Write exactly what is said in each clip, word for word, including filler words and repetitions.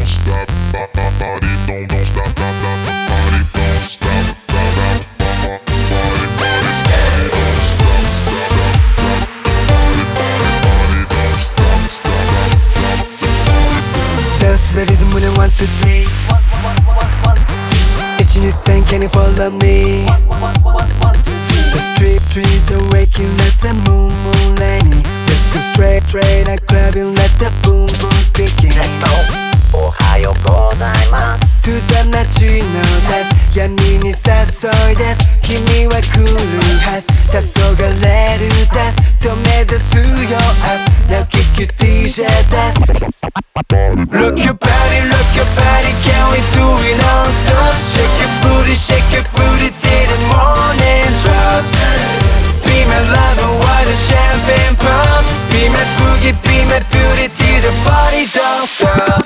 don't stop, body don't don't stop, body don't stop, body body body don't stop, stop, body body don't stop, stop. Dance the rhythm when I want to play. It's in the same, can you follow me? The street, street, the waking, let the moon, moon lighting. Let's go straight, straight, I clubbing, let the boom, boom speaking. Let's go! おはようございます To the night you know that 闇に誘いです君は来るはず黄昏るですと目指すよ明日now kick you ディージェー です Rock your body, rock your body Can we do it non-stop Shake your booty, shake your booty Till the morning drops Be my lover while the champagne pops Be my boogie, be my beauty Till the body don't stop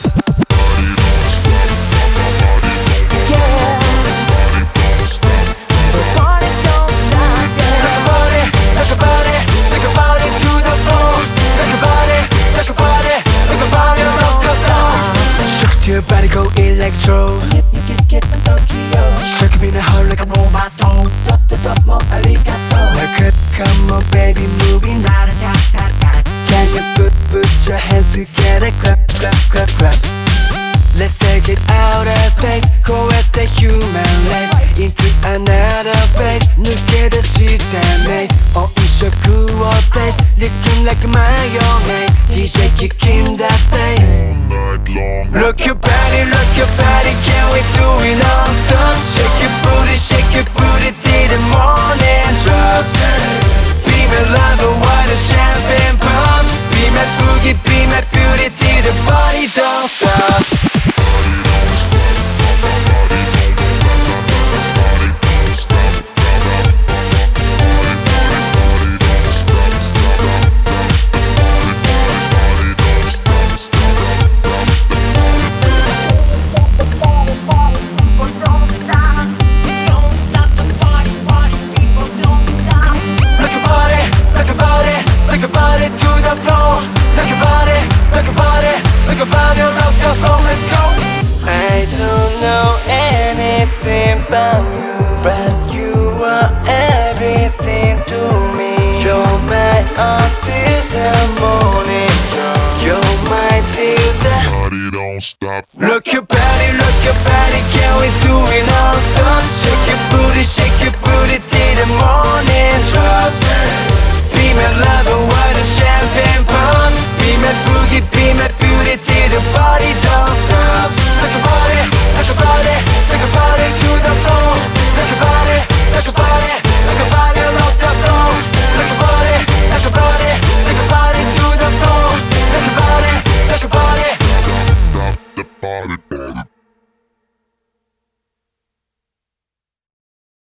Your body go electro Shook me in the heart like a robot doll Like a come on baby moving Can you put, put your hands together Clap, clap, clap, clap Let's take it out of space Go at the human race Into another phase 抜け出したmaze音色をtaste Looking like mayonnaise D J kicking that bass Rock your body, rock your body, can we do it non-stop? Shake your booty, shake your booty till the morning drops Be my lover while the champagne pops Be my boogie, be my beauty till the body don't stop Like a body to the floor Like a body, like a body Like a body rock the floor, let's go I don't know anything about you But you are everything to me You're my all till the morning You're my till the body don't stop Rock your body, rock your body Can we do it non-stop? Shake your booty, shake your booty Till the morning drops Be my lover while the champagne pops Be my boogie, be my beauty Till the body don't stop Like a body, like a body Like a body to the floor Like a body, like a body Like a body rock the floor Like a body, like a body Like a body to the floor Like a body, like a body Stop the body